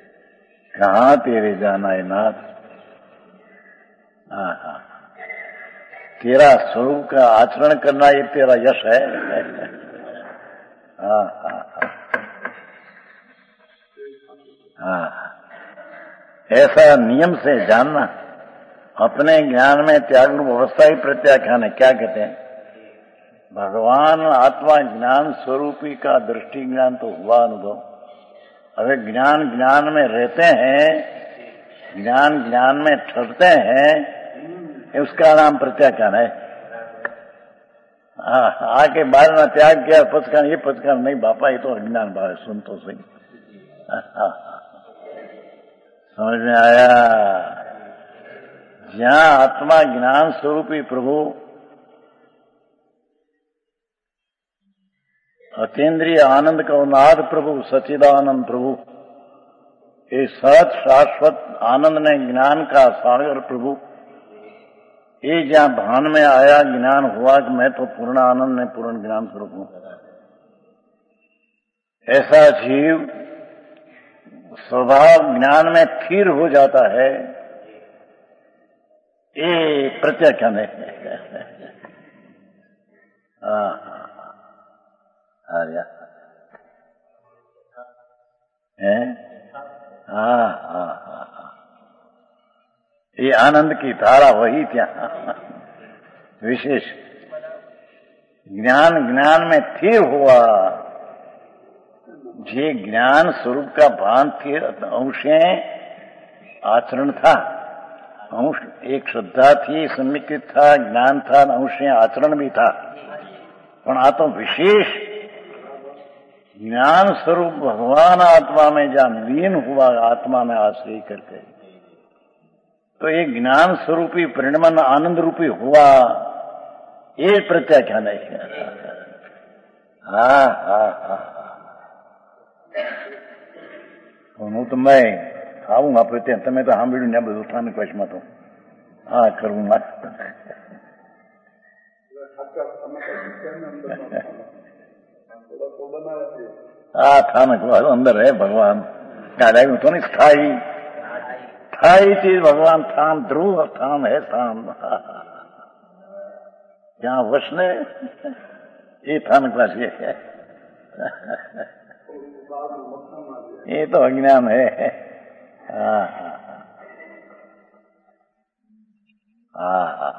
कहाँ तेरे जाना है नाथ। तेरा स्वरूप का आचरण करना ये तेरा यश है। हाँ हाँ हाँ, ऐसा नियम से जानना। अपने ज्ञान में त्याग रूप अवस्था ही प्रत्याख्यान है। क्या कहते हैं? भगवान आत्मा ज्ञान स्वरूपी का दृष्टि ज्ञान तो हुआ अनुभव। अगर ज्ञान ज्ञान में रहते हैं, ज्ञान ज्ञान में ठहरते हैं, उसका नाम प्रत्याख्यान है। आके बाहर ना त्याग किया पचकान, ये पचकान नहीं बापा, ये तो अज्ञान भाव है। सुन तो सही। समझ में आया? जहां आत्मा ज्ञान स्वरूपी प्रभु, अतीन्द्रिय आनंद का उन्नाद प्रभु, सच्चिदानंद प्रभु, ये सत शाश्वत आनंद ने ज्ञान का सागर प्रभु, ये जहां भान में आया, ज्ञान हुआ कि मैं तो पूर्ण आनंद में पूर्ण ज्ञान स्वरूप हूं। ऐसा जीव स्वभाव ज्ञान में स्थिर हो जाता है। ये प्रत्याख्यान है। आर्या है। ये आनंद की धारा वही क्या विशेष ज्ञान ज्ञान में स्थिर हुआ। जे ज्ञान स्वरूप का भान स्थिर अंशे आचरण था, अंश एक श्रद्धा थी, समीकृत था, ज्ञान था, अंशे आचरण भी था। पर आ तो विशेष ज्ञान स्वरूप भगवान आत्मा में जहां लीन हुआ, आत्मा में आश्रय करके, तो ये ज्ञान स्वरूपी परिणमन आनंद रूपी हुआ। ये प्रत्याख्यान है। हाँ हाँ हाँ, હું તો મેં આવું આપણે ત્યાં તમે તો સાંભળ્યું ને બધું સ્થાનિક ભાષામાં તો હા કરવું હા સ્થાનક અંદર है भगवान गाड़ा तो नहीं स्थाई स्थाई चीज भगवान स्थान ध्रुव स्थान है स्थान जहाँ वसने ये स्थानक राशि है। ये तो अज्ञान है। हाँ हाँ हाँ,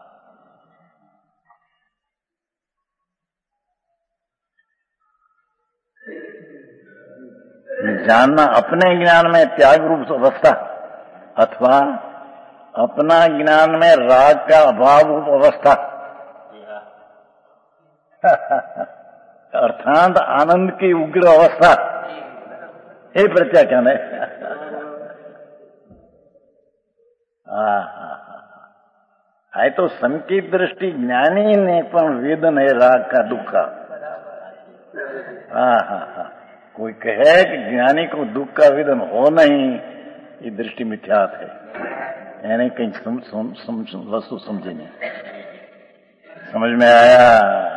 जानना अपने ज्ञान में त्याग रूप अवस्था अथवा अपना ज्ञान में राग का अभाव रूप अवस्था अर्थात आनंद की उग्र अवस्था, ये प्रत्याख्यान है। है तो संकेत दृष्टि ज्ञानी ने पण वेदन है राग का दुख का। कोई कहे कि ज्ञानी को दुख का वेदन हो नहीं, ये दृष्टि मिथ्यात है। यानी कहीं वस्तु समझे नहीं। समझ में आया?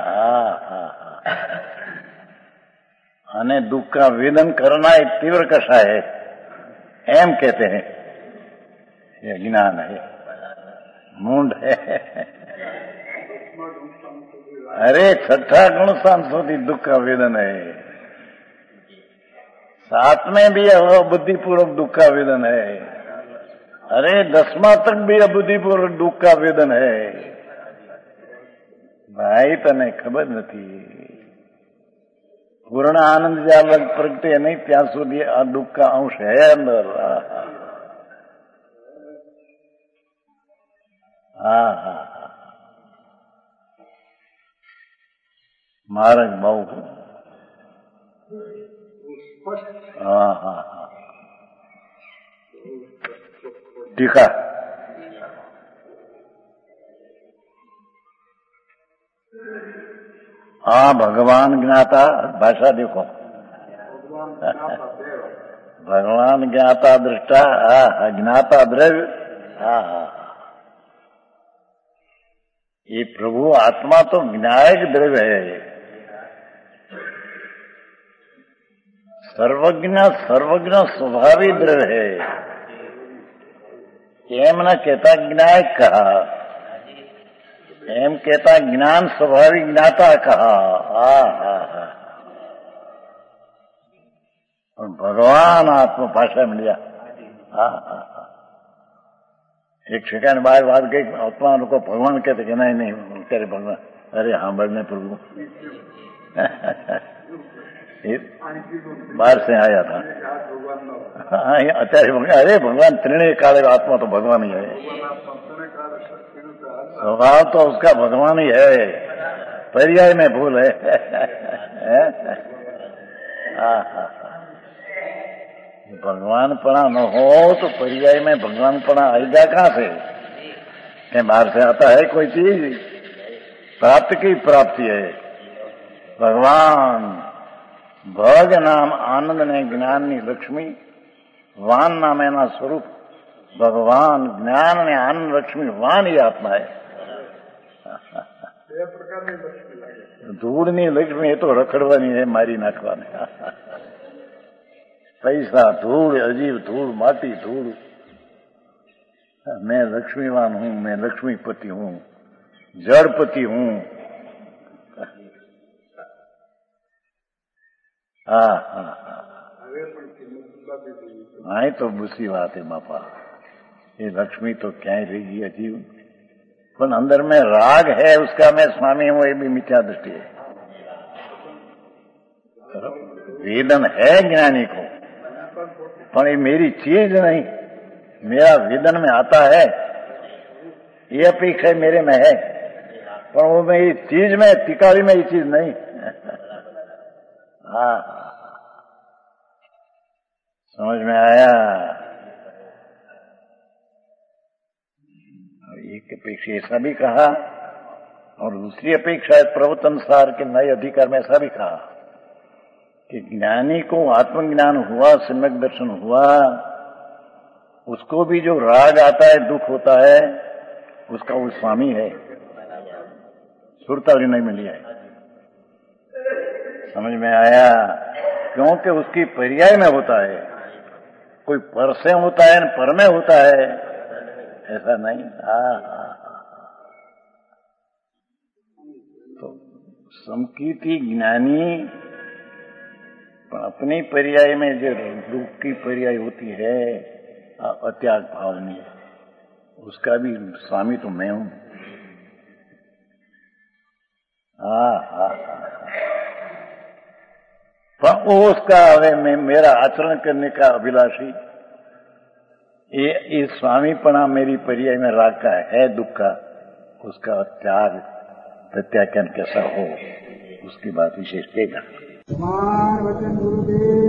अने दुख का वेदन करना एक तीव्र कषा है, एम कहते हैं। ये ज्ञान है, मूंड है। अरे छठा गुण स्थान સુધી दुख का वेदन है, सात में भी अबुद्धिपूर्वक दुख का वेदन है। अरे 10वां तक भी अबुद्धिपूर्वक दुख का वेदन है। भाई तने खबर नहीं, पूर्ण आनंद ज्યાં લગ પ્રગટે નહીં ત્યાં સુધી આ દુઃખ का अंश है अंदर। हाँ हाँ, मार्ग बहु। हाँ हाँ हाँ, टीका हाँ, भगवान ज्ञाता भाषा देखो, भगवान ज्ञाता दृष्टा अज्ञाता द्रव्य। ये प्रभु आत्मा तो ज्ञायक द्रव्य है, सर्वज्ञ सर्वज्ञ स्वभावी द्रव्य है। एम न कहता ज्ञायक कहा, एम कहता ज्ञान स्वाभाविक ज्ञाता कहा। और भगवान आत्म भाषा मिलिया। एक सेकंड बात गई, आत्मा को भगवान कहते कि नहीं तेरे भगवान, अरे हाँ बढ़ने प्रभु बाहर से आया था। हाँ अरे भगवान त्रिणय काल आत्मा तो भगवान ही है, स्वभाव तो उसका भगवान ही है, पर्याय में भूल है। भगवानपना न हो तो पर्याय में भगवानपना आएगा कहां से? कहीं बाहर से आता है कोई चीज? प्राप्त की प्राप्ति है भगवान। भग नाम आनंद ने ज्ञान नी लक्ष्मी, वान नाम एना स्वरूप भगवान। ज्ञान ने आनंद लक्ष्मी, वान ही आत्मा है। ધૂળની લક્ષ્મી એ તો રખડવાની है, મારી નાખવાની। पैसा धूल, अजीब धूल, माटी धूल। मैं लक्ष्मीवान हूं, मैं लक्ष्मीपति हूं, जड़पति हूं। हाँ तो बुसी बात है बापा, ये लक्ष्मी तो क्या ही रहेगी अजीब। पर अंदर में राग है उसका मैं स्वामी हूं, ये भी मिथ्या दृष्टि है। वेदन है ज्ञानी को, पर ये मेरी चीज नहीं, मेरा वेदन में आता है, ये अपेक्षा मेरे में है, पर वो मेरी चीज में, तिकारी में ये चीज नहीं। हाँ समझ में आया? एक अपेक्षा ऐसा भी कहा, और दूसरी अपेक्षा प्रवचन सार के नए अधिकार में ऐसा भी कहा कि ज्ञानी को आत्मज्ञान हुआ, सम्यक दर्शन हुआ, उसको भी जो राग आता है, दुख होता है, उसका वो स्वामी है, सुरता भी नहीं मिली है। समझ में आया? क्योंकि उसकी पर्याय में होता है, कोई पर से होता है, पर में होता है, ऐसा नहीं। तो समकीर्ति ज्ञानी अपनी पर्याय में जो दुख की पर्याय होती है अत्याग भावनी, उसका भी स्वामी तो मैं हूं। पर वो उसका हमें मेरा आचरण करने का अभिलाषी, ये स्वामीपना मेरी पर्याय में राग का है, दुख का, उसका त्याग प्रत्याख्यान कैसा हो, उसकी बात विशेष देगा। वचन गुरुदेव